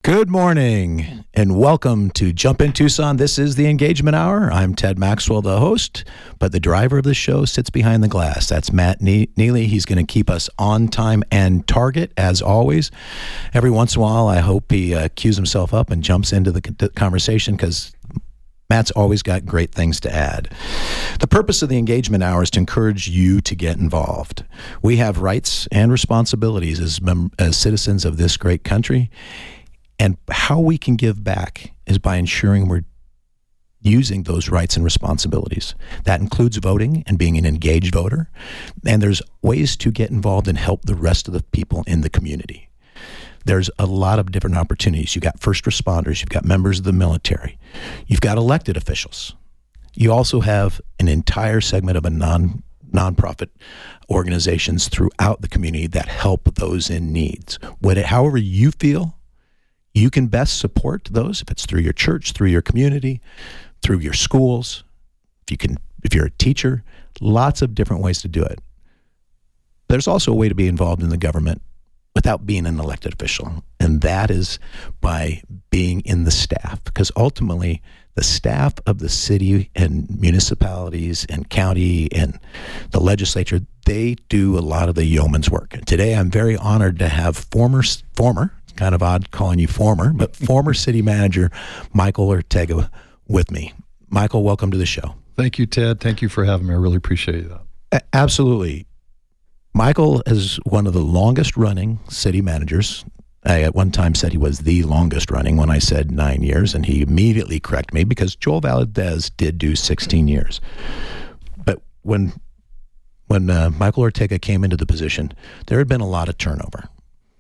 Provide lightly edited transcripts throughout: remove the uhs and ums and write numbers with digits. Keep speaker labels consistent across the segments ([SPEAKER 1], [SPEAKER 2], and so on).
[SPEAKER 1] Good morning and welcome to Jump in Tucson. This is the Engagement Hour. I'm Ted Maxwell, the host, but the driver of the show sits behind the glass. That's Matt Neely. He's going to keep us on time and target, as always. Every once in a while, I hope he cues himself up and jumps into the conversation because Matt's always got great things to add. The purpose of the Engagement Hour is to encourage you to get involved. We have rights and responsibilities as citizens of this great country. And how we can give back is by ensuring we're using those rights and responsibilities. That includes voting and being an engaged voter. And there's ways to get involved and help the rest of the people in the community. There's a lot of different opportunities. You've got first responders. You've got members of the military. You've got elected officials. You also have an entire segment of a nonprofit organizations throughout the community that help those in needs. However you feel, you can best support those, if it's through your church, through your community, through your schools. If you're a teacher, lots of different ways to do it. There's also a way to be involved in the government without being an elected official, and that is by being in the staff, because ultimately the staff of the city and municipalities and county and the legislature, they do a lot of the yeoman's work. And today I'm very honored to have former, kind of odd calling you former city manager Michael Ortega with me. Michael, welcome to the show.
[SPEAKER 2] Thank you, Ted. Thank you for having me. I really appreciate that.
[SPEAKER 1] Absolutely. Michael is one of the longest running city managers. I at one time said he was the longest running when I said 9 years, and he immediately corrected me because Joel Valadez did do 16 years. But when Michael Ortega came into the position, there had been a lot of turnover.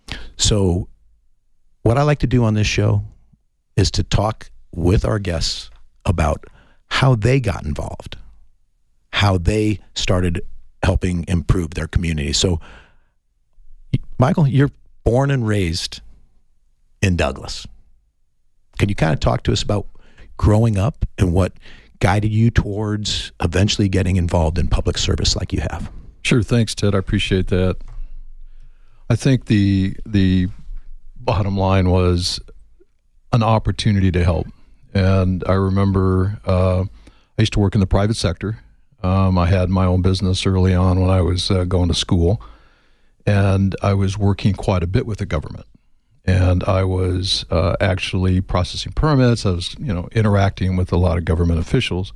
[SPEAKER 1] So what I like to do on this show is to talk with our guests about how they got involved, how they started helping improve their community. So, Michael, you're born and raised in Douglas. Can you kind of talk to us about growing up and what guided you towards eventually getting involved in public service like you have?
[SPEAKER 2] Sure. Thanks, Ted. I appreciate that. I think the bottom line was an opportunity to help. And I remember I used to work in the private sector. I had my own business early on when I was going to school, and I was working quite a bit with the government. And I was actually processing permits. I was, interacting with a lot of government officials.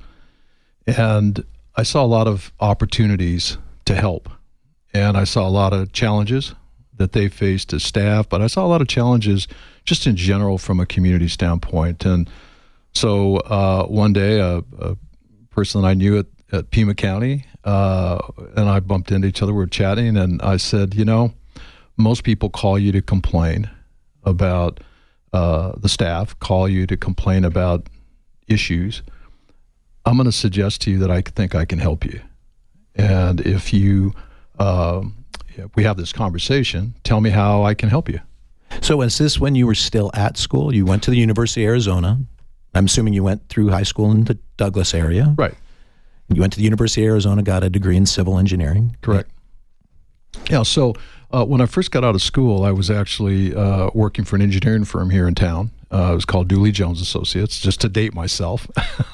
[SPEAKER 2] And I saw a lot of opportunities to help. And I saw a lot of challenges that they faced as staff, but I saw a lot of challenges just in general from a community standpoint. And so one day, a person that I knew at Pima County, and I bumped into each other, we were chatting, and I said, most people call you to complain about the staff, call you to complain about issues. I'm going to suggest to you that I think I can help you. And if you we have this conversation, tell me how I can help you.
[SPEAKER 1] So is this when you were still at school? You went to the University of Arizona. I'm assuming you went through high school in the Douglas area.
[SPEAKER 2] Right.
[SPEAKER 1] You went to the University of Arizona, got a degree in civil engineering.
[SPEAKER 2] Correct. Yeah, so when I first got out of school, I was actually working for an engineering firm here in town. It was called Dooley Jones Associates, just to date myself.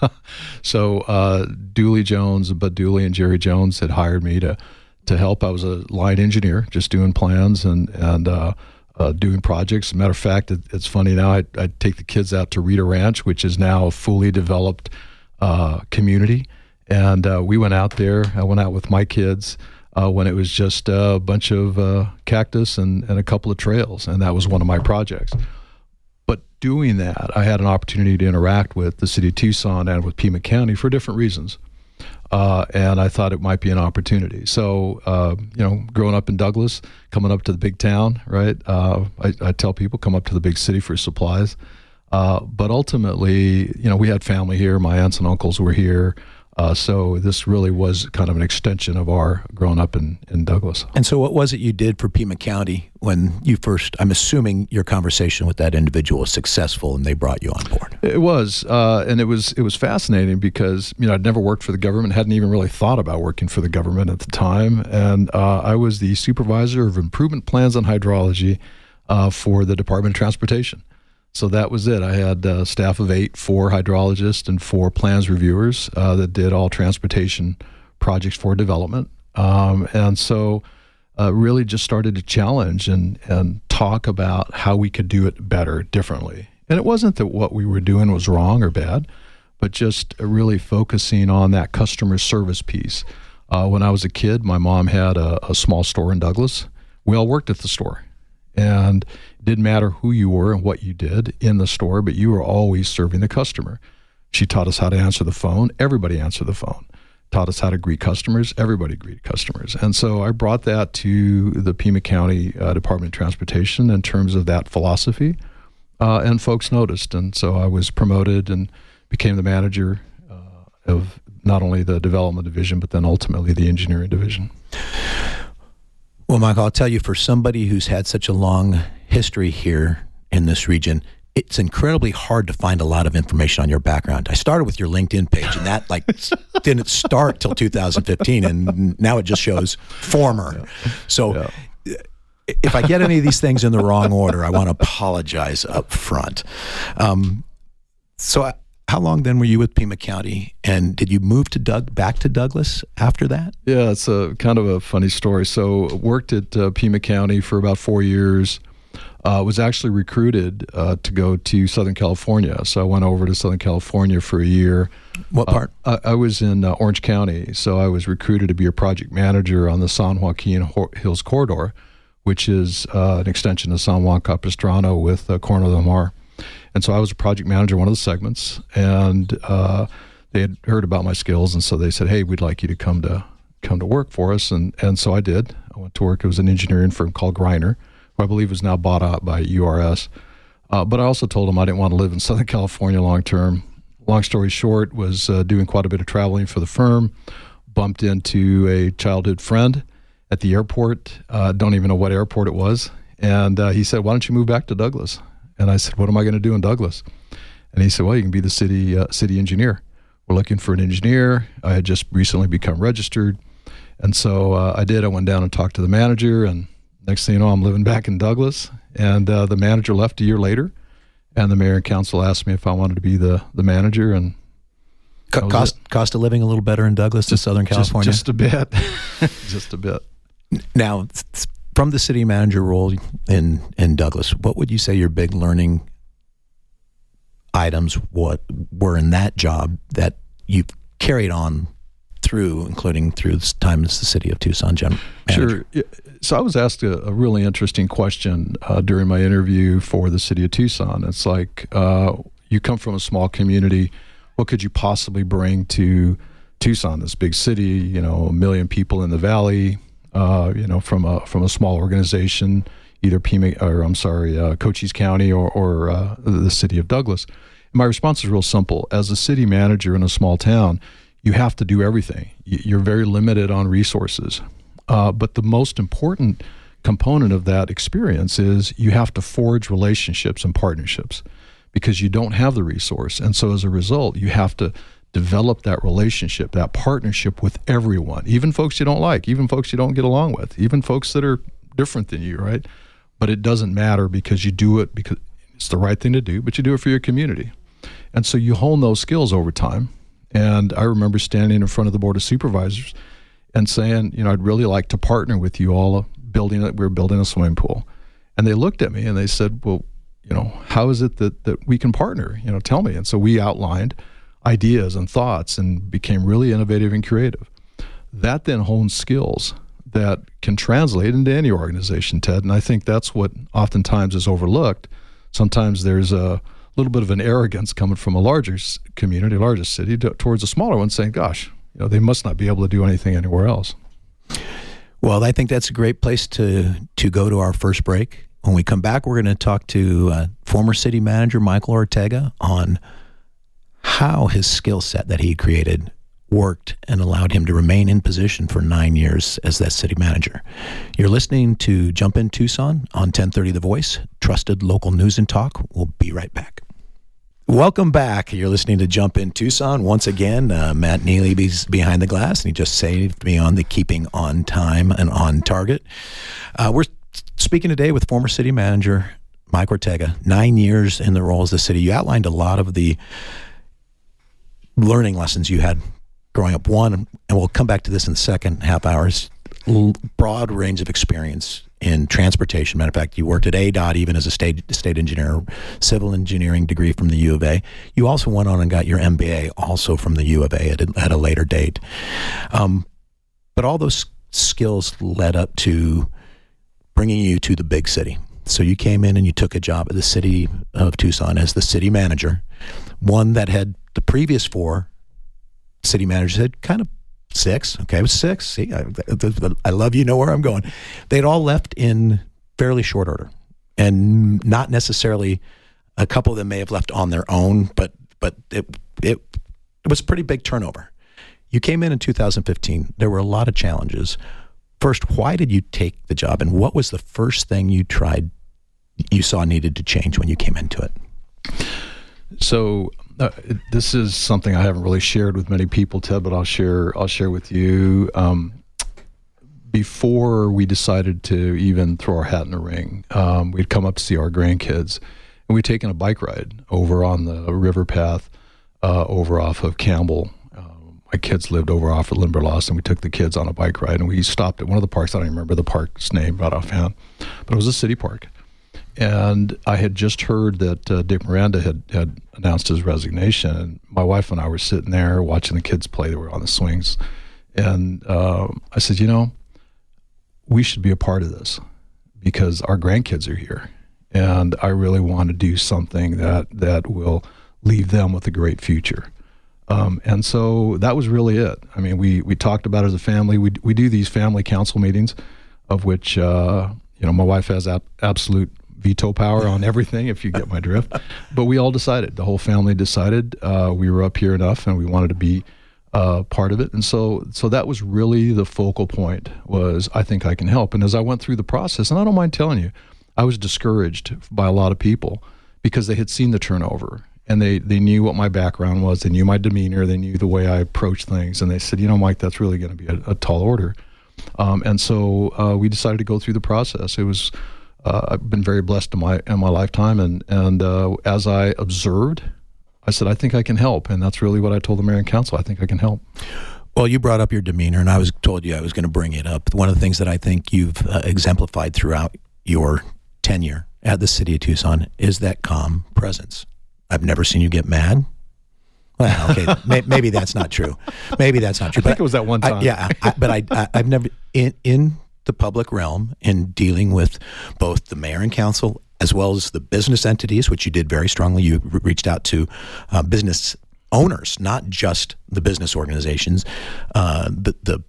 [SPEAKER 2] So Dooley Jones, Bud Dooley and Jerry Jones had hired me to help. I was a line engineer, just doing plans and doing projects. As a matter of fact, it's funny now, I take the kids out to Rita Ranch, which is now a fully developed community. And we went out there. I went out with my kids when it was just a bunch of cactus and a couple of trails. And that was one of my projects. But doing that, I had an opportunity to interact with the city of Tucson and with Pima County for different reasons. And I thought it might be an opportunity. So, growing up in Douglas, coming up to the big town, right? I tell people, come up to the big city for supplies. But ultimately, we had family here. My aunts and uncles were here. So this really was kind of an extension of our growing up in Douglas.
[SPEAKER 1] And so what was it you did for Pima County when you first, I'm assuming your conversation with that individual was successful and they brought you on board?
[SPEAKER 2] It was, and it was fascinating because, I'd never worked for the government, hadn't even really thought about working for the government at the time. And I was the supervisor of improvement plans on hydrology for the Department of Transportation. So that was it. I had a staff of 8, 4 hydrologists and 4 plans reviewers that did all transportation projects for development. And so really just started to challenge and talk about how we could do it better, differently. And it wasn't that what we were doing was wrong or bad, but just really focusing on that customer service piece. When I was a kid, my mom had a small store in Douglas. We all worked at the store. And it didn't matter who you were and what you did in the store, but you were always serving the customer. She taught us how to answer the phone. Everybody answered the phone. Taught us how to greet customers. Everybody greeted customers. And so I brought that to the Pima County Department of Transportation in terms of that philosophy. And folks noticed. And so I was promoted and became the manager of not only the development division, but then ultimately the engineering division.
[SPEAKER 1] Well, Michael, I'll tell you, for somebody who's had such a long history here in this region, it's incredibly hard to find a lot of information on your background. I started with your LinkedIn page, and that didn't start till 2015, and now it just shows former. Yeah. So if I get any of these things in the wrong order, I want to apologize up front. How long then were you with Pima County, and did you move to back to Douglas after that?
[SPEAKER 2] Yeah, it's a kind of a funny story. So worked at Pima County for about 4 years. Was actually recruited to go to Southern California. So I went over to Southern California for a year.
[SPEAKER 1] What part?
[SPEAKER 2] I was in Orange County. So I was recruited to be a project manager on the San Joaquin Hills Corridor, which is an extension of San Juan Capistrano with Corona del Mar. And so I was a project manager, one of the segments, and they had heard about my skills, and so they said, "Hey, we'd like you to come to work for us." And so I did. I went to work. It was an engineering firm called Greiner, who I believe is now bought out by URS. But I also told them I didn't want to live in Southern California long term. Long story short, was doing quite a bit of traveling for the firm. Bumped into a childhood friend at the airport. Don't even know what airport it was. And he said, "Why don't you move back to Douglas?" And I said, "What am I going to do in Douglas?" And he said, "Well, you can be the city engineer. We're looking for an engineer." I had just recently become registered. And so I did. I went down and talked to the manager, and next thing you know, I'm living back in Douglas. And the manager left a year later, and the mayor and council asked me if I wanted to be the manager. And
[SPEAKER 1] cost of living a little better in Douglas to Southern California?
[SPEAKER 2] Just a bit. Just a bit.
[SPEAKER 1] Now, from the city manager role in Douglas, what would you say your big learning items were in that job that you've carried on through, including through this time as the city of Tucson general manager?
[SPEAKER 2] Sure. So I was asked a really interesting question during my interview for the city of Tucson. It's like, you come from a small community. What could you possibly bring to Tucson, this big city, 1 million people in the valley, from a small organization, either Cochise County or the city of Douglas? And my response is real simple. As a city manager in a small town, you have to do everything. You're very limited on resources. But the most important component of that experience is you have to forge relationships and partnerships because you don't have the resource. And so as a result, you have to develop that relationship, that partnership with everyone, even folks you don't like, even folks you don't get along with, even folks that are different than you, right? But it doesn't matter because you do it because it's the right thing to do, but you do it for your community. And so you hone those skills over time. And I remember standing in front of the Board of Supervisors and saying, I'd really like to partner with you all. We were building a swimming pool. And they looked at me and they said, well, how is it that we can partner? Tell me. And so we outlined ideas and thoughts and became really innovative and creative. That then hones skills that can translate into any organization, Ted. And I think that's what oftentimes is overlooked. Sometimes there's a little bit of an arrogance coming from a larger community, larger city, towards a smaller one, saying, gosh, they must not be able to do anything anywhere else.
[SPEAKER 1] Well, I think that's a great place to go to our first break. When we come back, we're going to talk to former city manager Michael Ortega on how his skill set that he created worked and allowed him to remain in position for 9 years as that city manager. You're listening to Jump In Tucson on 1030 The Voice, trusted local news and talk. We'll be right back. Welcome back. You're listening to Jump In Tucson. Once again, Matt Neely is behind the glass, and he just saved me on the keeping on time and on target. We're speaking today with former city manager Mike Ortega, 9 years in the role as the city. You outlined a lot of the learning lessons you had growing up. One, and we'll come back to this in the second half hours, broad range of experience in transportation. Matter of fact, you worked at ADOT even as a state engineer, civil engineering degree from the U of A. You also went on and got your MBA also from the U of A at a later date. But all those skills led up to bringing you to the big city. So you came in and you took a job at the city of Tucson as the city manager, one that had the previous 4 city managers had kind of 6. Okay, it was 6. See, I love you know where I'm going. They'd all left in fairly short order, and not necessarily. A couple of them may have left on their own, but it was a pretty big turnover. You came in 2015. There were a lot of challenges. First, why did you take the job, and what was the first thing you saw needed to change when you came into it?
[SPEAKER 2] So this is something I haven't really shared with many people, Ted, but I'll share with you. Before we decided to even throw our hat in the ring, we'd come up to see our grandkids, and we'd taken a bike ride over on the river path over off of Campbell. My kids lived over off of Limberlost, and we took the kids on a bike ride, and we stopped at one of the parks. I don't even remember the park's name right offhand, but it was a city park. And I had just heard that Dick Miranda had announced his resignation, and my wife and I were sitting there watching the kids play. They were on the swings, and I said, we should be a part of this because our grandkids are here, and I really want to do something that will leave them with a great future. And so that was really it. I mean, we talked about it as a family. We do these family council meetings, of which my wife has absolute veto power on everything, if you get my drift. But we all decided, the whole family decided we were up here enough and we wanted to be part of it. And so that was really the focal point, was I think I can help. And as I went through the process, and I don't mind telling you, I was discouraged by a lot of people because they had seen the turnover and they knew what my background was. They knew my demeanor. They knew the way I approached things. And they said, Mike, that's really going to be a tall order. And so we decided to go through the process. It was I've been very blessed in my lifetime, and as I observed, I said, I think I can help, and that's really what I told the mayor and council. I think I can help.
[SPEAKER 1] Well, you brought up your demeanor, and I told you I was going to bring it up. One of the things that I think you've exemplified throughout your tenure at the city of Tucson is that calm presence. I've never seen you get mad. Well, okay, maybe that's not true. Maybe that's not true.
[SPEAKER 2] I think it was that one time.
[SPEAKER 1] I've never in the public realm, in dealing with both the mayor and council as well as the business entities, which you did very strongly. You reached out to business owners, not just the business organizations, the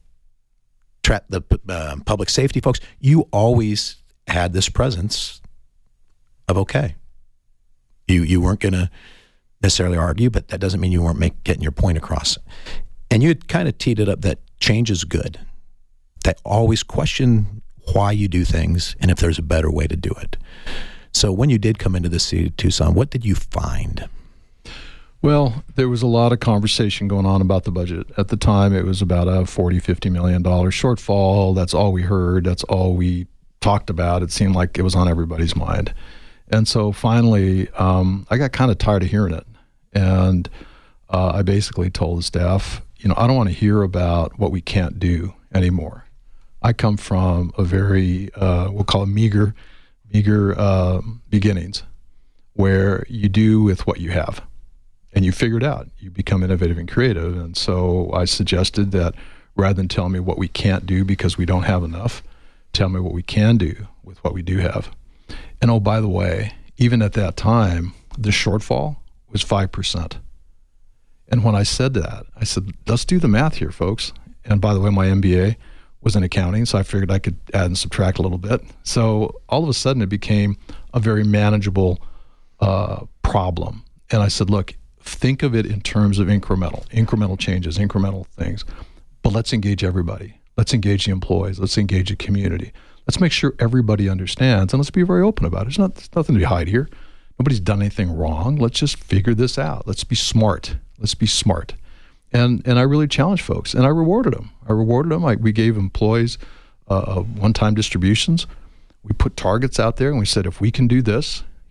[SPEAKER 1] public safety folks. You always had this presence of okay. You weren't going to necessarily argue, but that doesn't mean you weren't getting your point across. And you had kind of teed it up that change is good. That always question why you do things and if there's a better way to do it. So when you did come into the city of Tucson, what did you find?
[SPEAKER 2] Well, there was a lot of conversation going on about the budget. At the time, it was about a $40-50 million shortfall. That's all we heard. That's all we talked about. It seemed like it was on everybody's mind. And so finally, I got kind of tired of hearing it. And I basically told the staff, I don't want to hear about what we can't do anymore. I come from a very, we'll call it meager beginnings, where you do with what you have and you figure it out. You become innovative and creative. And so I suggested that rather than tell me what we can't do because we don't have enough, tell me what we can do with what we do have. And oh, by the way, even at that time, the shortfall was 5%. And when I said that, I said, let's do the math here, folks. And by the way, my MBA was in accounting, so I figured I could add and subtract a little bit. So all of a sudden, it became a very manageable problem. And I said, look, think of it in terms of incremental changes, incremental things. But let's engage everybody. Let's engage the employees. Let's engage the community. Let's make sure everybody understands, and let's be very open about it. There's nothing to hide here. Nobody's done anything wrong. Let's just figure this out. Let's be smart. Let's be smart. And I really challenged folks, and I rewarded them. We gave employees one-time distributions. We put targets out there, and we said, if we can do this,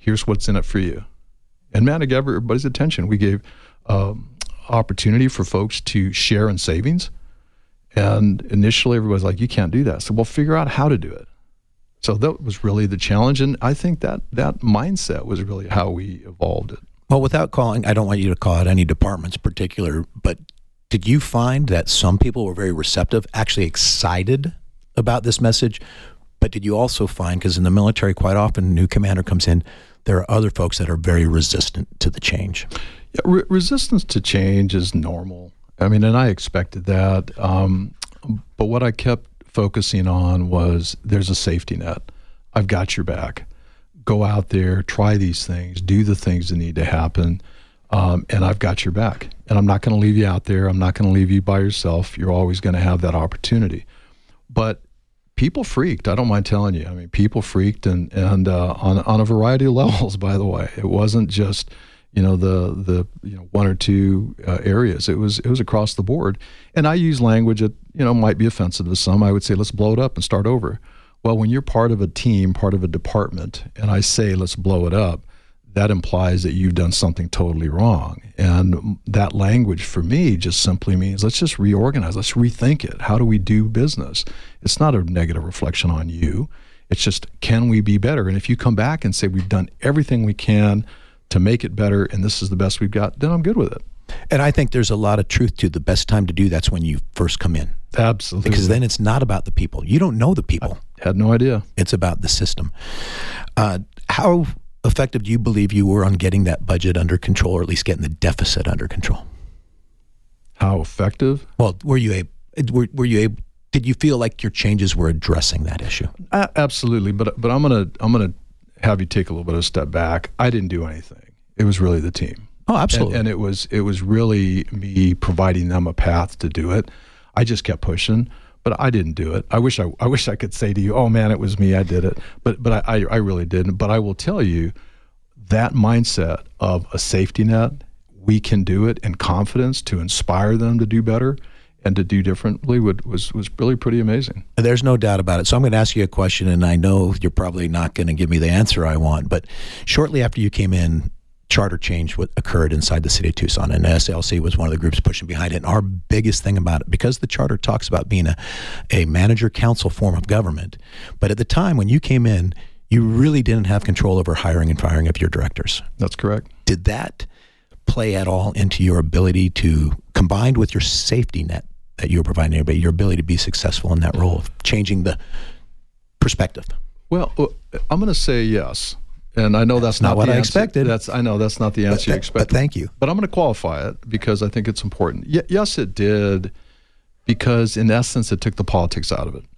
[SPEAKER 2] Here's what's in it for you. And man, to get everybody's attention, we gave opportunity for folks to share in savings. And initially everybody's like, you can't do that. So we'll figure out how to do it. So that was really the challenge. And I think that mindset was really how we evolved it.
[SPEAKER 1] Well, without calling, I don't want you to call out any departments particular, but did you find that some people were very receptive, actually excited about this message? But did you also find, because in the military, quite often a new commander comes in, there are other folks that are very resistant to the change?
[SPEAKER 2] Yeah, resistance to change is normal. I mean, and I expected that. But what I kept focusing on was there's a safety net. I've got your back. Go out there, try these things, do the things that need to happen, and I've got your back. And I'm not going to leave you out there. I'm not going to leave you by yourself. You're always going to have that opportunity. But people freaked. I don't mind telling you. I mean, people freaked, and on a variety of levels. By the way, it wasn't just the one or two areas. It was across the board. And I use language that might be offensive to some. I would say, let's blow it up and start over. Well, when you're part of a team, part of a department, and I say, let's blow it up, that implies that you've done something totally wrong. And that language for me just simply means let's just reorganize. Let's rethink it. How do we do business? It's not a negative reflection on you. It's just, can we be better? And if you come back and say we've done everything we can to make it better and this is the best we've got, then I'm good with it.
[SPEAKER 1] And I think there's a lot of truth to the best time to do that's when you first come in.
[SPEAKER 2] Absolutely.
[SPEAKER 1] Because then it's not about the people. You don't know the people.
[SPEAKER 2] I had no idea.
[SPEAKER 1] It's about the system. How effective do you believe you were on getting that budget under control, or at least getting the deficit under control?
[SPEAKER 2] How effective?
[SPEAKER 1] Well, were you able? Did you feel like your changes were addressing that issue?
[SPEAKER 2] Absolutely, but I'm gonna have you take a little bit of a step back. I didn't do anything. It was really the team.
[SPEAKER 1] Oh, absolutely.
[SPEAKER 2] And it was really me providing them a path to do it. I just kept pushing, but I didn't do it. I wish I could say to you, oh man, it was me, I did it. But I really didn't. But I will tell you, that mindset of a safety net, we can do it, and confidence to inspire them to do better and to do differently was really pretty amazing.
[SPEAKER 1] There's no doubt about it. So I'm going to ask you a question, and I know you're probably not going to give me the answer I want, but shortly after you came in, charter change occurred inside the city of Tucson, and SLC was one of the groups pushing behind it. And our biggest thing about it, because the charter talks about being a manager-council form of government, but at the time when you came in, you really didn't have control over hiring and firing of your directors.
[SPEAKER 2] That's correct.
[SPEAKER 1] Did that play at all into your ability to, combined with your safety net that you were providing everybody, your ability to be successful in that role of changing the perspective?
[SPEAKER 2] Well, I'm going to say yes. And I know that's not
[SPEAKER 1] what
[SPEAKER 2] the
[SPEAKER 1] I
[SPEAKER 2] answer.
[SPEAKER 1] expected.
[SPEAKER 2] I know that's not the answer you expected.
[SPEAKER 1] But thank you.
[SPEAKER 2] But I'm going to qualify it because I think it's important. Yes, it did, because in essence, it took the politics out of it.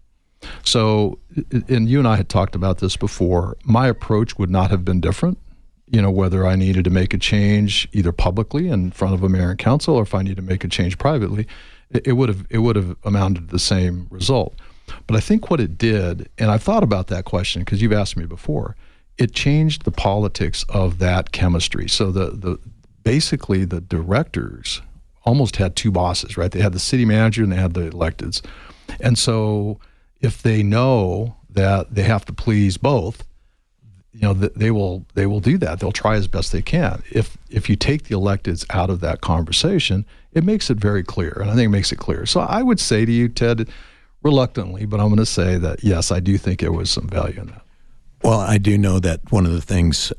[SPEAKER 2] So, and you and I had talked about this before, my approach would not have been different, whether I needed to make a change either publicly in front of a mayor and council, or if I needed to make a change privately, it would have amounted to the same result. But I think what it did, and I've thought about that question because you've asked me before, it changed the politics of that chemistry. So basically the directors almost had two bosses, right? They had the city manager and they had the electeds. And so if they know that they have to please both, they will do that. They'll try as best they can. If you take the electeds out of that conversation, it makes it very clear, and I think it makes it clear. So I would say to you, Ted, reluctantly, but I'm going to say that yes, I do think there was some value in that.
[SPEAKER 1] Well, I do know that one of the things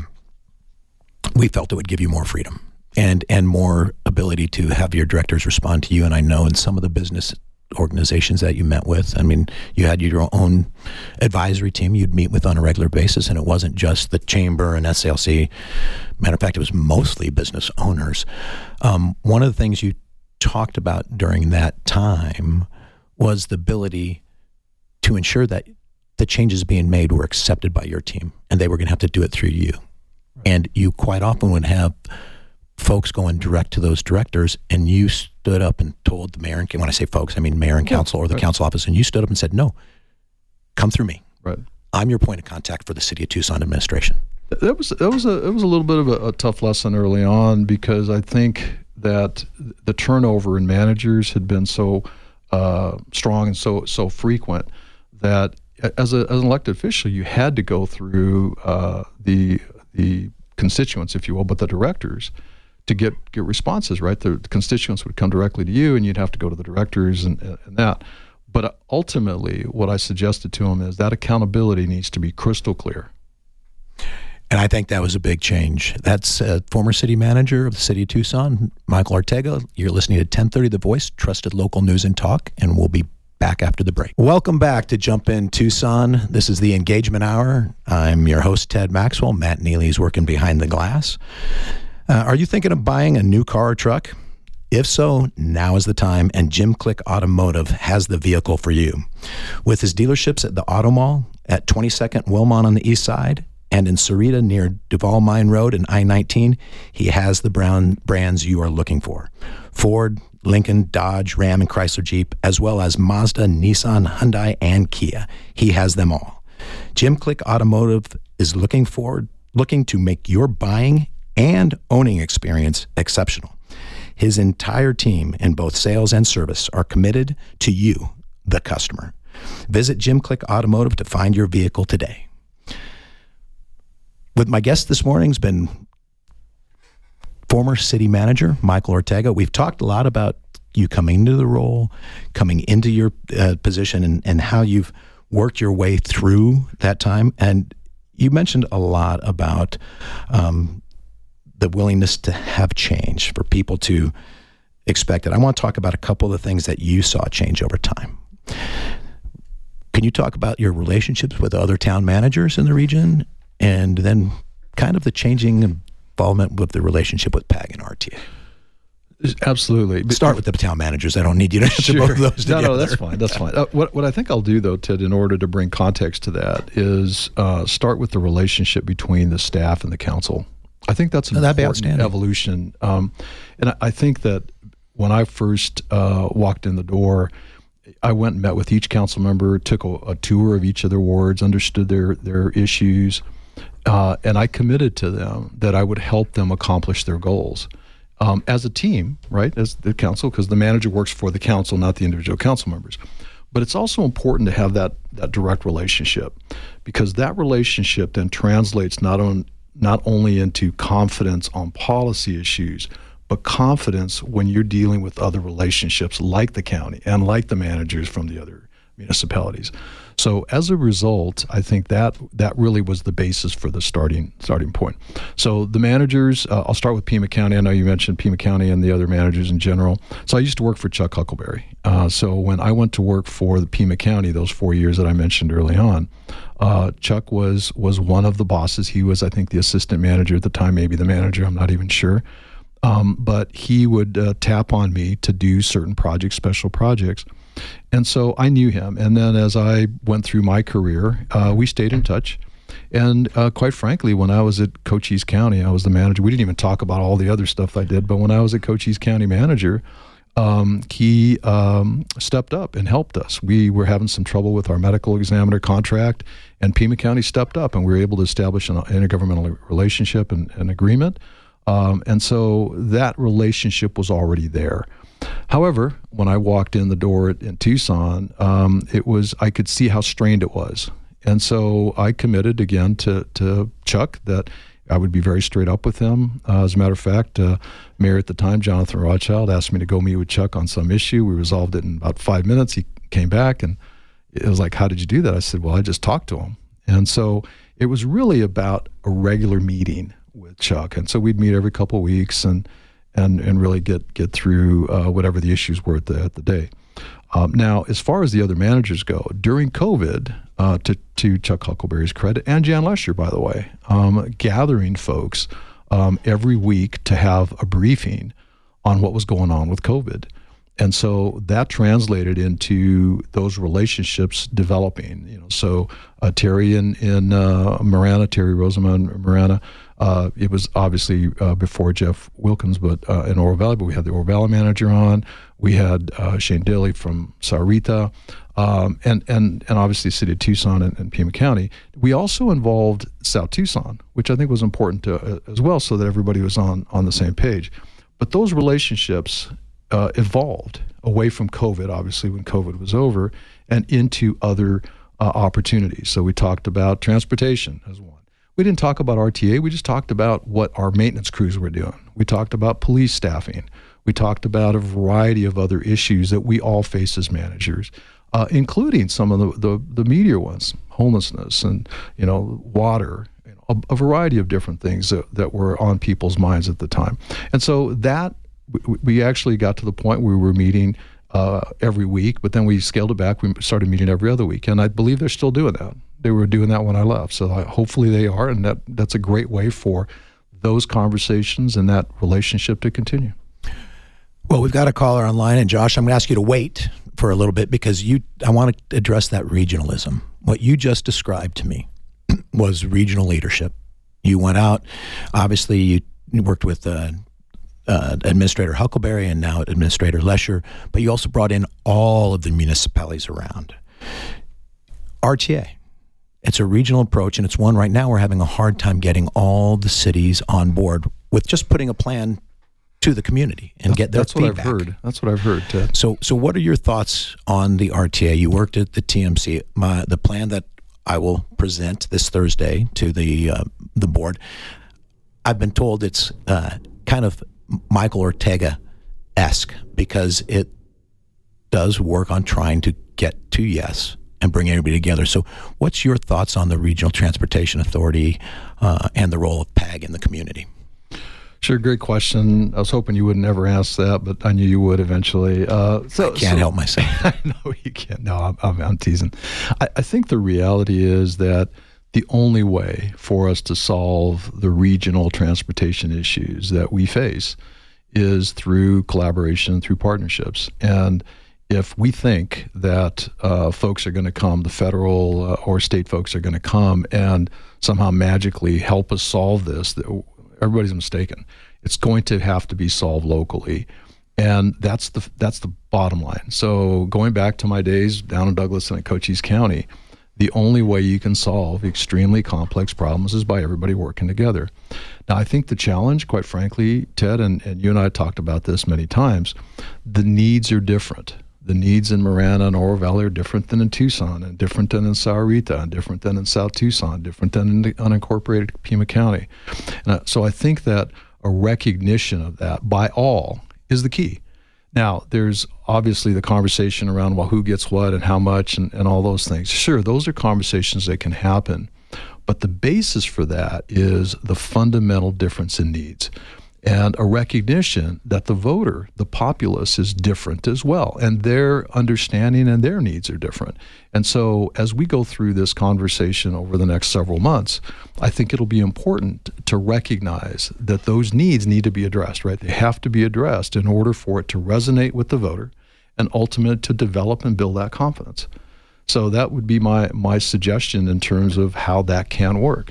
[SPEAKER 1] we felt it would give you more freedom and more ability to have your directors respond to you. And I know in some of the business organizations that you met with, I mean, you had your own advisory team you'd meet with on a regular basis, and it wasn't just the chamber and SLC. Matter of fact, it was mostly business owners. One of the things you talked about during that time was the ability to ensure that the changes being made were accepted by your team, and they were going to have to do it through you. Right. And you quite often would have folks going direct to those directors, and you stood up and told the mayor, and when I say folks, I mean mayor and council or the council office, and you stood up and said, no, come through me.
[SPEAKER 2] Right.
[SPEAKER 1] I'm your point of contact for the city of Tucson administration.
[SPEAKER 2] It was a little bit of a tough lesson early on, because I think that the turnover in managers had been so strong and so frequent that as an elected official, you had to go through the the constituents, if you will, but the directors, to get responses, right? The constituents would come directly to you, and you'd have to go to the directors and that. But ultimately, what I suggested to them is that accountability needs to be crystal clear.
[SPEAKER 1] And I think that was a big change. That's former city manager of the city of Tucson, Michael Ortega. You're listening to 1030 The Voice, trusted local news and talk, and we'll be back after the break. Welcome back to Jump In Tucson. This is the Engagement Hour. I'm your host, Ted Maxwell. Matt Neely is working behind the glass. Are you thinking of buying a new car or truck? If so, now is the time, and Jim Click Automotive has the vehicle for you. With his dealerships at the Auto Mall, at 22nd Wilmont on the east side, and in Sarita near Duval Mine Road and I-19, he has the brands you are looking for. Ford, Lincoln, Dodge, Ram, and Chrysler Jeep, as well as Mazda, Nissan, Hyundai, and Kia. He has them all. Jim Click Automotive is looking to make your buying and owning experience exceptional. His entire team in both sales and service are committed to you, the customer. Visit Jim Click Automotive to find your vehicle today. With my guest this morning has been former city manager Michael Ortega. We've talked a lot about you coming into the role, coming into your position, and how you've worked your way through that time. And you mentioned a lot about the willingness to have change, for people to expect it. I want to talk about a couple of the things that you saw change over time. Can you talk about your relationships with other town managers in the region, and then kind of the changing involvement with the relationship with PAG and RTA?
[SPEAKER 2] Absolutely.
[SPEAKER 1] Start with the town managers. I don't need you to answer both of those together.
[SPEAKER 2] No, that's fine. That's fine. What I think I'll do, though, Ted, in order to bring context to that, is start with the relationship between the staff and the council. I think that's an important evolution. And I think that when I first walked in the door, I went and met with each council member, took a tour of each of their wards, understood their issues, and I committed to them that I would help them accomplish their goals. As a team, right, as the council, because the manager works for the council, not the individual council members. But it's also important to have that direct relationship, because that relationship then translates not only into confidence on policy issues, but confidence when you're dealing with other relationships like the county and like the managers from the other municipalities. So as a result, I think that really was the basis for the starting point. So the managers, I'll start with Pima County. I know you mentioned Pima County and the other managers in general. So I used to work for Chuck Huckleberry. So when I went to work for the Pima County, those 4 years that I mentioned early on, Chuck was one of the bosses. He was, I think, the assistant manager at the time, maybe the manager, I'm not even sure. But he would tap on me to do certain projects, special projects. And so I knew him. And then as I went through my career, we stayed in touch. And quite frankly, when I was at Cochise County, I was the manager. We didn't even talk about all the other stuff I did. But when I was at Cochise County manager, he stepped up and helped us. We were having some trouble with our medical examiner contract, and Pima County stepped up, and we were able to establish an intergovernmental relationship and an agreement. And so that relationship was already there. However, when I walked in the door in Tucson, I could see how strained it was. And so I committed again to Chuck that I would be very straight up with him. As a matter of fact, Mayor at the time, Jonathan Rothschild, asked me to go meet with Chuck on some issue. We resolved it in about 5 minutes. He came back and it was like, how did you do that? I said, well, I just talked to him. And so it was really about a regular meeting with Chuck. And so we'd meet every couple of weeks and really get through whatever the issues were at the day. Now, as far as the other managers go, during COVID, to Chuck Huckleberry's credit, and Jan Lesher, by the way, gathering folks every week to have a briefing on what was going on with COVID. And so that translated into those relationships developing. So Terry in Marana, Terry Rosamond Marana, it was obviously before Jeff Wilkins, but in Oro Valley. But we had the Oro Valley manager on. We had Shane Daly from Sarita, and obviously the city of Tucson and Pima County. We also involved South Tucson, which I think was important as well, so that everybody was on the same page. But those relationships evolved away from COVID, obviously when COVID was over, and into other opportunities. So we talked about transportation as one. We didn't talk about RTA. We just talked about what our maintenance crews were doing. We talked about police staffing. We talked about a variety of other issues that we all face as managers, including some of the meatier ones, homelessness and, water, a variety of different things that were on people's minds at the time. And so that we actually got to the point where we were meeting every week, but then we scaled it back. We started meeting every other week, and I believe they're still doing that. They were doing that when I left, so hopefully they are, and that's a great way for those conversations and that relationship to continue.
[SPEAKER 1] Well, we've got a caller online, and Josh, I'm going to ask you to wait for a little bit because I want to address that regionalism. What you just described to me was regional leadership. You went out, obviously you worked with Administrator Huckleberry and now Administrator Lesher, but you also brought in all of the municipalities around. RTA, it's a regional approach, and it's one right now we're having a hard time getting all the cities on board with just putting a plan to the community and get their feedback.
[SPEAKER 2] That's what I've heard, Ted.
[SPEAKER 1] So what are your thoughts on the RTA? You worked at the TMC. The plan that I will present this Thursday to the board, I've been told it's kind of Michael Ortega-esque because it does work on trying to get to yes and bring everybody together. So what's your thoughts on the Regional Transportation Authority and the role of PAG in the community?
[SPEAKER 2] Sure, great question. I was hoping you would never ask that, but I knew you would eventually. I
[SPEAKER 1] can't help myself.
[SPEAKER 2] No, you can't. No, I'm teasing. I think the reality is that the only way for us to solve the regional transportation issues that we face is through collaboration, through partnerships. And if we think that folks are going to come, the federal or state folks are going to come and somehow magically help us solve this, everybody's mistaken. It's going to have to be solved locally. And that's the bottom line. So going back to my days down in Douglas and at Cochise County, the only way you can solve extremely complex problems is by everybody working together. Now, I think the challenge, quite frankly, Ted, and you and I talked about this many times, the needs are different. The needs in Marana and Oro Valley are different than in Tucson, and different than in Sahuarita, and different than in South Tucson, different than in the unincorporated Pima County. And so I think that a recognition of that by all is the key. Now, there's obviously the conversation around, well, who gets what and how much and all those things. Sure, those are conversations that can happen. But the basis for that is the fundamental difference in needs and a recognition that the voter, the populace, is different as well. And their understanding and their needs are different. And so as we go through this conversation over the next several months, I think it'll be important to recognize that those needs need to be addressed, right? They have to be addressed in order for it to resonate with the voter and ultimately to develop and build that confidence. So that would be my suggestion in terms of how that can work.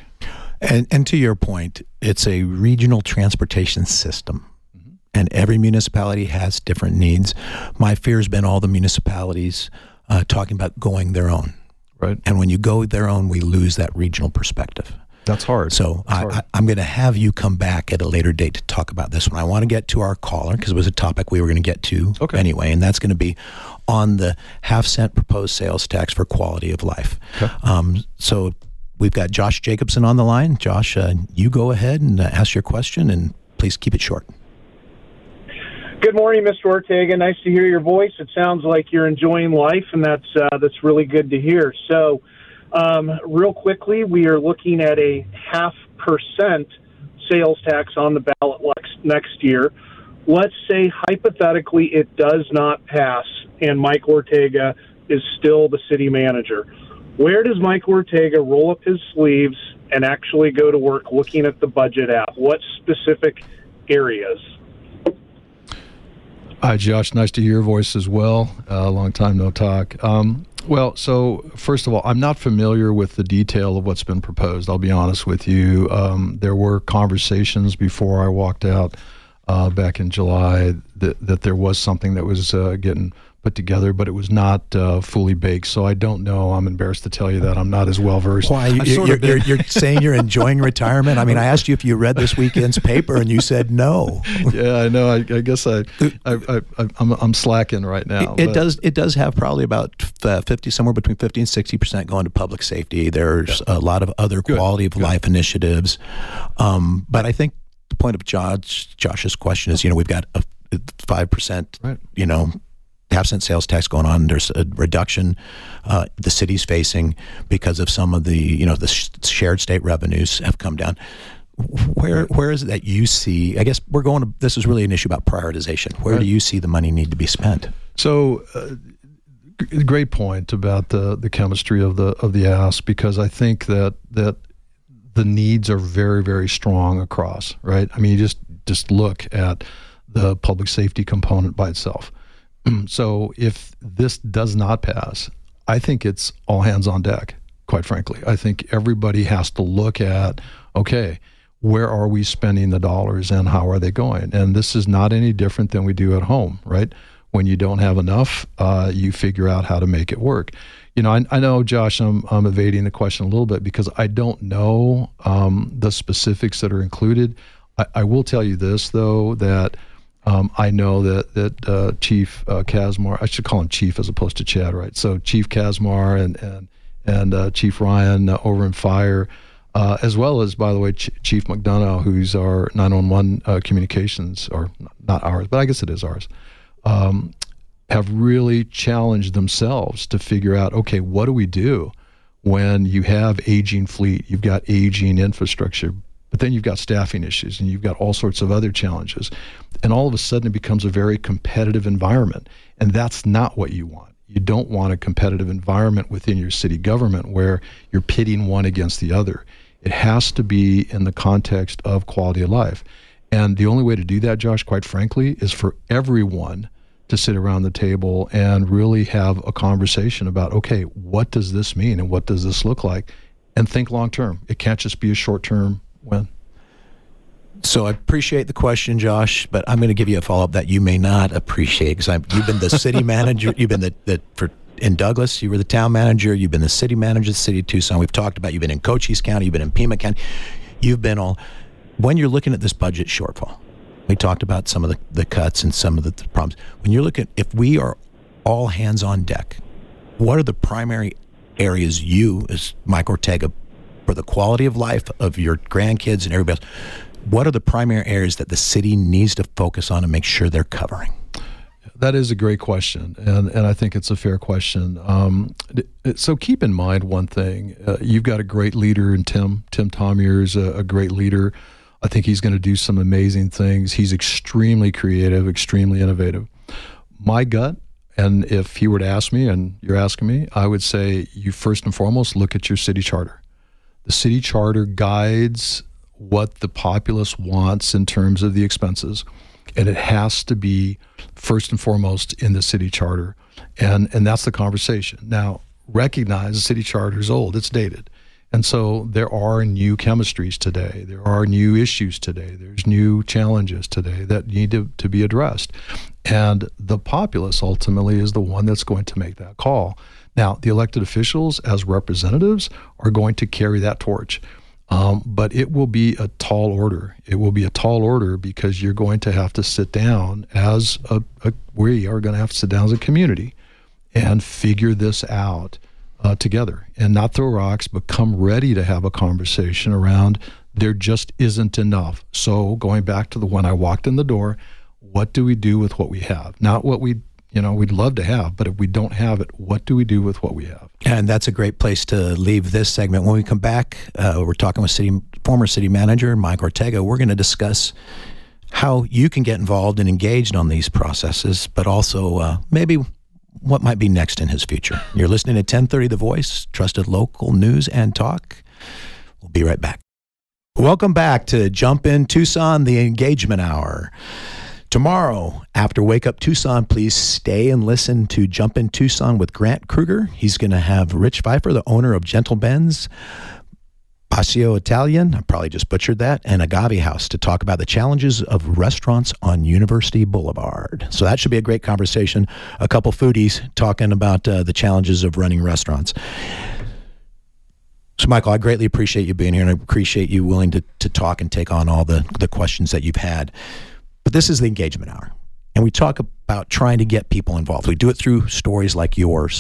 [SPEAKER 1] And to your point, it's a regional transportation system, and every municipality has different needs. My fear has been all the municipalities talking about going their own.
[SPEAKER 2] Right.
[SPEAKER 1] And when you go their own, we lose that regional perspective.
[SPEAKER 2] That's hard.
[SPEAKER 1] So I'm going to have you come back at a later date to talk about this one. I want to get to our caller because it was a topic we were going to get to anyway, and that's going to be on the half-cent proposed sales tax for quality of life. Okay. So we've got Josh Jacobson on the line. Josh, you go ahead and ask your question, and please keep it short.
[SPEAKER 3] Good morning, Mr. Ortega. Nice to hear your voice. It sounds like you're enjoying life, and that's really good to hear. So, real quickly, we are looking at a 0.5% sales tax on the ballot next year. Let's say, hypothetically, it does not pass, and Mike Ortega is still the city manager. Where does Mike Ortega roll up his sleeves and actually go to work looking at the budget at? What specific areas?
[SPEAKER 2] Hi, Josh. Nice to hear your voice as well. Long time no talk. Well, so first of all, I'm not familiar with the detail of what's been proposed. I'll be honest with you. There were conversations before I walked out back in July that there was something that was getting put together, but it was not fully baked. So I don't know. I'm embarrassed to tell you that I'm not as well versed.
[SPEAKER 1] Why? You're saying you're enjoying retirement? I mean, I asked you if you read this weekend's paper, and you said no.
[SPEAKER 2] Yeah, I know. I guess I'm slacking right now.
[SPEAKER 1] It does have probably about 50, somewhere between 50 and 60% going to public safety. There's a lot of other quality of life initiatives, but I think the point of Josh's question is, we've got a 5%,
[SPEAKER 2] right.
[SPEAKER 1] Half-cent sales tax going on. There's a reduction the city's facing because of some of the, the shared state revenues have come down. Where is it that you see, I guess this is really an issue about prioritization. Where do you see the money need to be spent?
[SPEAKER 2] So, great point about the chemistry of the ask, because I think that the needs are very, very strong across, right? I mean, you just look at the public safety component by itself. So if this does not pass, I think it's all hands on deck, quite frankly. I think everybody has to look at, okay, where are we spending the dollars and how are they going? And this is not any different than we do at home, right? When you don't have enough, you figure out how to make it work. I know, Josh, I'm evading the question a little bit because I don't know the specifics that are included. I will tell you this, though, that I know that Chief Kazmar, I should call him Chief as opposed to Chad, right? So Chief Kazmar and Chief Ryan over in Fire, as well as, by the way, Chief McDonough, who's our 911 communications, or not ours, but I guess it is ours, have really challenged themselves to figure out, okay, what do we do when you have aging fleet, you've got aging infrastructure, but then you've got staffing issues and you've got all sorts of other challenges. And all of a sudden it becomes a very competitive environment. And that's not what you want. You don't want a competitive environment within your city government where you're pitting one against the other. It has to be in the context of quality of life. And the only way to do that, Josh, quite frankly, is for everyone to sit around the table and really have a conversation about, okay, what does this mean and what does this look like? And think long term. It can't just be a short term win.
[SPEAKER 1] So I appreciate the question, Josh, but I'm going to give you a follow-up that you may not appreciate, because you've been the city manager, you've been in Douglas, you were the town manager, you've been the city manager of the city of Tucson. We've talked about, you've been in Cochise County, you've been in Pima County, you've been when you're looking at this budget shortfall, we talked about some of the cuts and some of the problems. When you're looking, if we are all hands on deck, what are the primary areas you, as Mike Ortega, for the quality of life of your grandkids and everybody else, what are the primary areas that the city needs to focus on and make sure they're covering?
[SPEAKER 2] That is a great question, and I think it's a fair question. So keep in mind one thing. You've got a great leader in Tim Tomier is a great leader. I think he's going to do some amazing things. He's extremely creative, extremely innovative. My gut, and if he were to ask me, and you're asking me, I would say you first and foremost look at your city charter. The city charter guides what the populace wants in terms of the expenses, and it has to be first and foremost in the city charter, and that's the conversation. Now, recognize the city charter is old, it's dated, and so there are new chemistries today, there are new issues today, there's new challenges today that need to be addressed, and the populace ultimately is the one that's going to make that call. Now, the elected officials as representatives are going to carry that torch. But it will be a tall order. It will be a tall order because you're going to have to sit down we are going to have to sit down as a community and figure this out together, and not throw rocks, but come ready to have a conversation around there just isn't enough. So going back to when I walked in the door, what do we do with what we have? Not what we'd love to have, but if we don't have it, what do we do with what we have?
[SPEAKER 1] And that's a great place to leave this segment. When we come back, we're talking with former city manager Mike Ortega. We're going to discuss how you can get involved and engaged on these processes, but also maybe what might be next in his future. You're listening to 1030 The Voice, trusted local news and talk. We'll be right back. Welcome back to Jump In Tucson, the Engagement Hour. Tomorrow, after Wake Up Tucson, please stay and listen to Jump In Tucson with Grant Kruger. He's going to have Rich Pfeiffer, the owner of Gentle Ben's, Paseo Italian, I probably just butchered that, and Agave House to talk about the challenges of restaurants on University Boulevard. So that should be a great conversation. A couple foodies talking about the challenges of running restaurants. So, Michael, I greatly appreciate you being here, and I appreciate you willing to talk and take on all the questions that you've had. But this is the Engagement Hour, and we talk about trying to get people involved. We do it through stories like yours.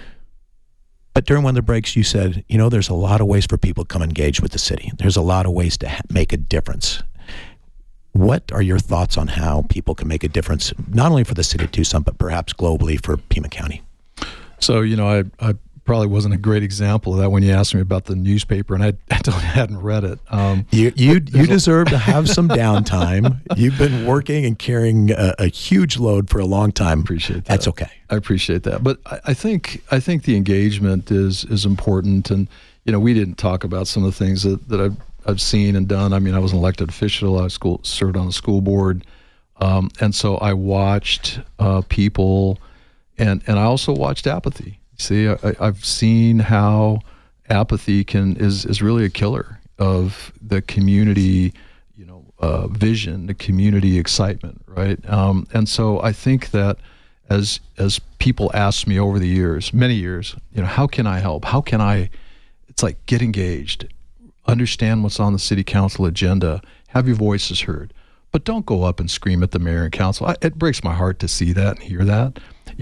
[SPEAKER 1] But during one of the breaks, you said, there's a lot of ways for people to come engage with the city. There's a lot of ways to make a difference. What are your thoughts on how people can make a difference, not only for the city of Tucson, but perhaps globally for Pima County?
[SPEAKER 2] So, I probably wasn't a great example of that when you asked me about the newspaper, and I hadn't read it.
[SPEAKER 1] You deserve to have some downtime. You've been working and carrying a huge load for a long time.
[SPEAKER 2] Appreciate that.
[SPEAKER 1] That's okay.
[SPEAKER 2] I appreciate that. But I think the engagement is important, and we didn't talk about some of the things that I've seen and done. I mean, I was an elected official. I served on the school board, and so I watched people, and I also watched apathy. See, I've seen how apathy is really a killer of the community, vision, the community excitement, right? And so I think that as people ask me over the years, many years, how can I help? How can I? It's like get engaged, understand what's on the city council agenda, have your voices heard, but don't go up and scream at the mayor and council. It breaks my heart to see that and hear that.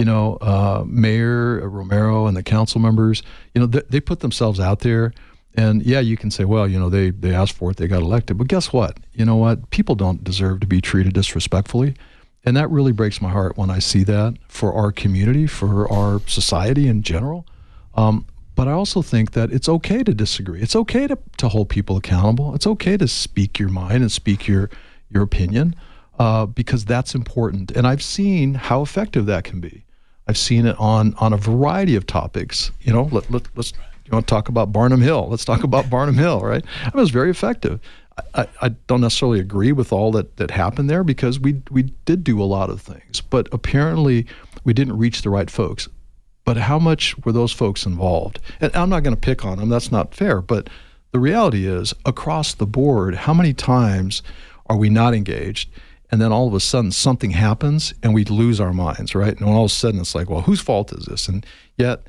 [SPEAKER 2] Mayor Romero and the council members, they put themselves out there, and yeah, you can say, well, they asked for it, they got elected, but guess what? People don't deserve to be treated disrespectfully, and that really breaks my heart when I see that for our community, for our society in general. But I also think that it's okay to disagree. It's okay to hold people accountable. It's okay to speak your mind and speak your opinion. Because that's important. And I've seen how effective that can be. I've seen it on a variety of topics. Let's talk about Barnum Hill. Let's talk about Barnum Hill, right? It was very effective. I don't necessarily agree with all that happened there because we did do a lot of things, but apparently we didn't reach the right folks. But how much were those folks involved? And I'm not going to pick on them. That's not fair. But the reality is, across the board, how many times are we not engaged? And then all of a sudden something happens and we lose our minds, right? And all of a sudden it's like, well, whose fault is this? And yet,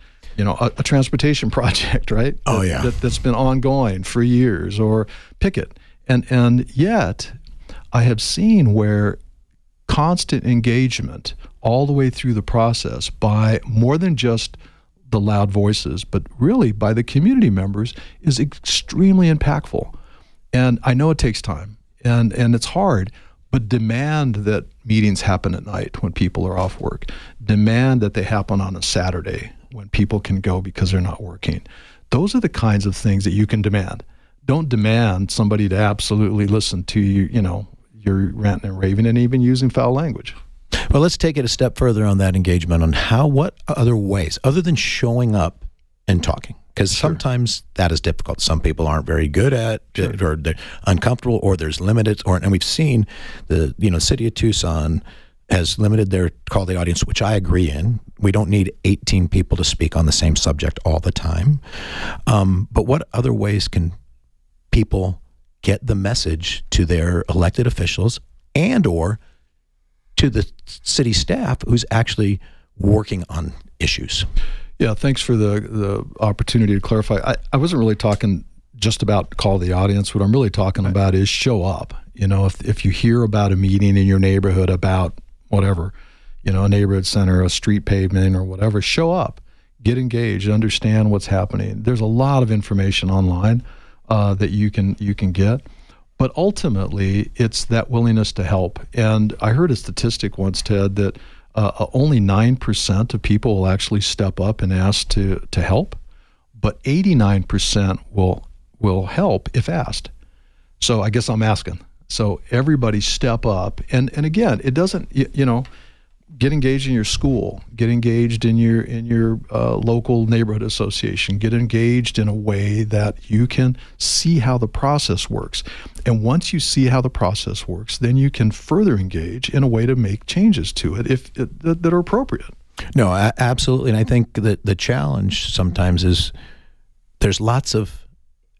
[SPEAKER 2] a transportation project, right? That's been ongoing for years, or picket. And yet I have seen where constant engagement all the way through the process by more than just the loud voices, but really by the community members is extremely impactful. And I know it takes time and it's hard. But demand that meetings happen at night when people are off work. Demand that they happen on a Saturday when people can go because they're not working. Those are the kinds of things that you can demand. Don't demand somebody to absolutely listen to you, you're ranting and raving and even using foul language.
[SPEAKER 1] Well, let's take it a step further on that engagement on what other ways, other than showing up and talking. Because sometimes that is difficult. Some people aren't very good at it, or they're uncomfortable, or there's limited, and we've seen the city of Tucson has limited their call to the audience, which I agree in. We don't need 18 people to speak on the same subject all the time. But what other ways can people get the message to their elected officials and or to the city staff who's actually working on issues?
[SPEAKER 2] Yeah, thanks for the opportunity to clarify. I wasn't really talking just about call the audience. What I'm really talking about is show up. If you hear about a meeting in your neighborhood about whatever, a neighborhood center, a street pavement or whatever, show up, get engaged, understand what's happening. There's a lot of information online that you can get. But ultimately, it's that willingness to help. And I heard a statistic once, Ted, that only 9% of people will actually step up and ask to help, but 89% will help if asked. So I guess I'm asking. So everybody step up. And again, it doesn't, get engaged in your school, get engaged in your local neighborhood association, get engaged in a way that you can see how the process works. And once you see how the process works, then you can further engage in a way to make changes to it that are appropriate.
[SPEAKER 1] No, absolutely. And I think that the challenge sometimes is there's lots of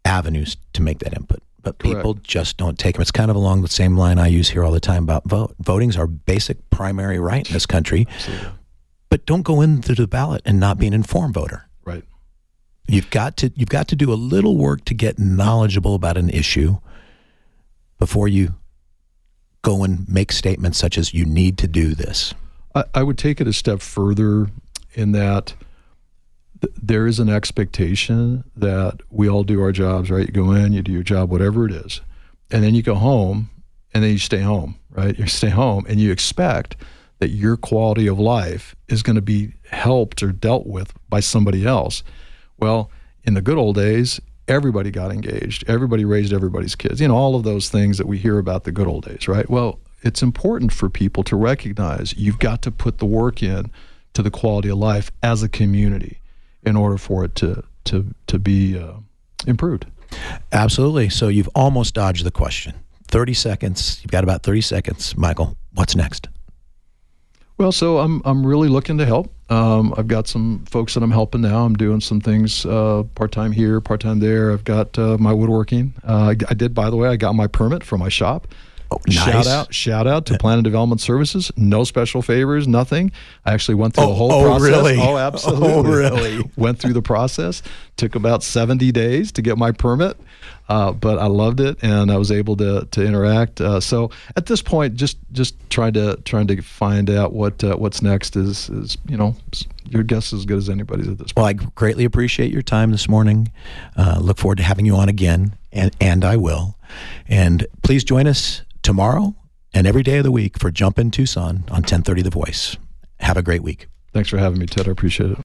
[SPEAKER 1] avenues to make that input. But
[SPEAKER 2] Correct.
[SPEAKER 1] people just don't take them. It's kind of along the same line I use here all the time about vote. Voting's our basic primary right in this country.
[SPEAKER 2] Absolutely.
[SPEAKER 1] But don't go into the ballot and not be an informed voter.
[SPEAKER 2] Right.
[SPEAKER 1] You've got to do a little work to get knowledgeable about an issue before you go and make statements such as you need to do this.
[SPEAKER 2] I would take it a step further in that there is an expectation that we all do our jobs, right? You go in, you do your job, whatever it is, and then you go home, and then you stay home, right? You stay home, and you expect that your quality of life is going to be helped or dealt with by somebody else. Well, in the good old days, everybody got engaged. Everybody raised everybody's kids. All of those things that we hear about the good old days, right? Well, it's important for people to recognize you've got to put the work in to the quality of life as a community in order for it to be improved.
[SPEAKER 1] Absolutely. So you've almost dodged the question. 30 seconds. You've got about 30 seconds. Michael, what's next?
[SPEAKER 2] Well, so I'm really looking to help. I've got some folks that I'm helping now. I'm doing some things part-time here, part-time there. I've got my woodworking. I did, by the way, I got my permit for my shop.
[SPEAKER 1] Oh, nice.
[SPEAKER 2] Shout out to Plan and Development Services. No special favors, nothing. I actually went through the whole process.
[SPEAKER 1] Really?
[SPEAKER 2] Oh, absolutely.
[SPEAKER 1] Oh, really?
[SPEAKER 2] Went through the process. Took about 70 days to get my permit, but I loved it, and I was able to interact. So at this point, just trying to find out what's next is your guess is as good as anybody's at this point.
[SPEAKER 1] Well, I greatly appreciate your time this morning. Look forward to having you on again, and I will. And please join us tomorrow and every day of the week for Jump in Tucson on 1030 The Voice. Have a great week.
[SPEAKER 2] Thanks for having me, Ted. I appreciate it.